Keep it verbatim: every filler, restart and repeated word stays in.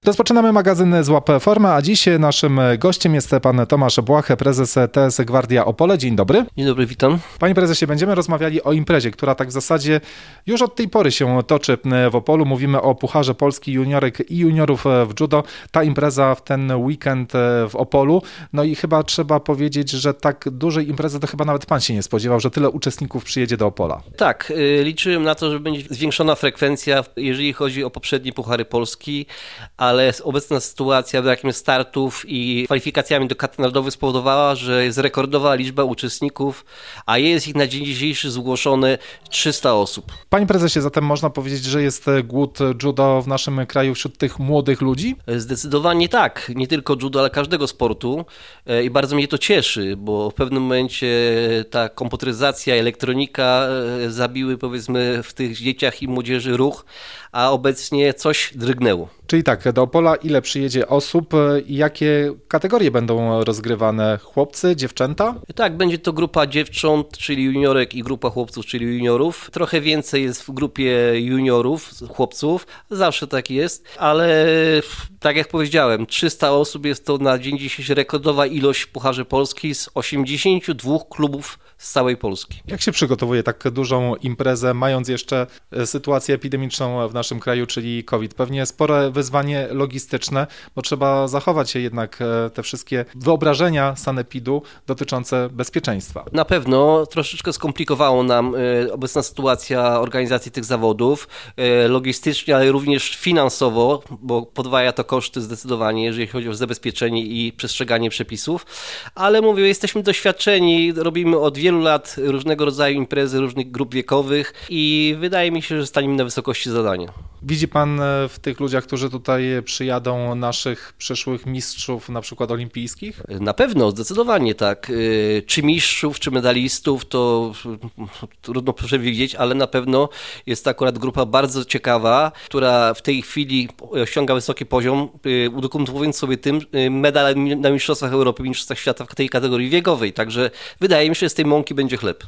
Rozpoczynamy magazyn Złap Formę, a dziś naszym gościem jest pan Tomasz Błach, prezes T S Gwardia Opole. Dzień dobry. Dzień dobry, witam. Panie prezesie, będziemy rozmawiali o imprezie, która tak w zasadzie już od tej pory się toczy w Opolu. Mówimy o Pucharze Polski juniorek i juniorów w judo. Ta impreza w ten weekend w Opolu. No i chyba trzeba powiedzieć, że tak dużej imprezy to chyba nawet pan się nie spodziewał, że tyle uczestników przyjedzie do Opola. Tak, liczyłem na to, że będzie zwiększona frekwencja, jeżeli chodzi o poprzednie Puchary Polski, ale obecna sytuacja brakiem startów i kwalifikacjami do kadr narodowych spowodowała, że jest rekordowa liczba uczestników, a jest ich na dzień dzisiejszy zgłoszone trzysta osób. Panie prezesie, zatem można powiedzieć, że jest głód judo w naszym kraju wśród tych młodych ludzi? Zdecydowanie tak, nie tylko judo, ale każdego sportu i bardzo mnie to cieszy, bo w pewnym momencie ta komputeryzacja, elektronika zabiły, powiedzmy, w tych dzieciach i młodzieży ruch, a obecnie coś drgnęło. Czyli tak, do Opola ile przyjedzie osób i jakie kategorie będą rozgrywane? Chłopcy, dziewczęta? Tak, będzie to grupa dziewcząt, czyli juniorek, i grupa chłopców, czyli juniorów. Trochę więcej jest w grupie juniorów, chłopców, zawsze tak jest, ale tak jak powiedziałem, trzysta osób jest to na dzień dzisiejszy rekordowa ilość w Pucharze Polski z osiemdziesięciu dwóch klubów z całej Polski. Jak się przygotowuje tak dużą imprezę, mając jeszcze sytuację epidemiczną w naszym kraju, czyli COVID? Pewnie spore wyzwanie logistyczne, bo trzeba zachować jednak te wszystkie wyobrażenia sanepidu dotyczące bezpieczeństwa. Na pewno troszeczkę skomplikowało nam obecna sytuacja organizacji tych zawodów, logistycznie, ale również finansowo, bo podwaja to koszty zdecydowanie, jeżeli chodzi o zabezpieczenie i przestrzeganie przepisów, ale mówię, jesteśmy doświadczeni, robimy od wielu lat różnego rodzaju imprezy, różnych grup wiekowych i wydaje mi się, że staniemy na wysokości zadania. Widzi pan w tych ludziach, którzy tutaj przyjadą, naszych przyszłych mistrzów, na przykład olimpijskich? Na pewno, zdecydowanie tak. Czy mistrzów, czy medalistów, to trudno przewidzieć, ale na pewno jest to akurat grupa bardzo ciekawa, która w tej chwili osiąga wysoki poziom, udokumentowując sobie tym medal na Mistrzostwach Europy, Mistrzostwach Świata w tej kategorii wiekowej. Także wydaje mi się, że z tej mąki będzie chleb.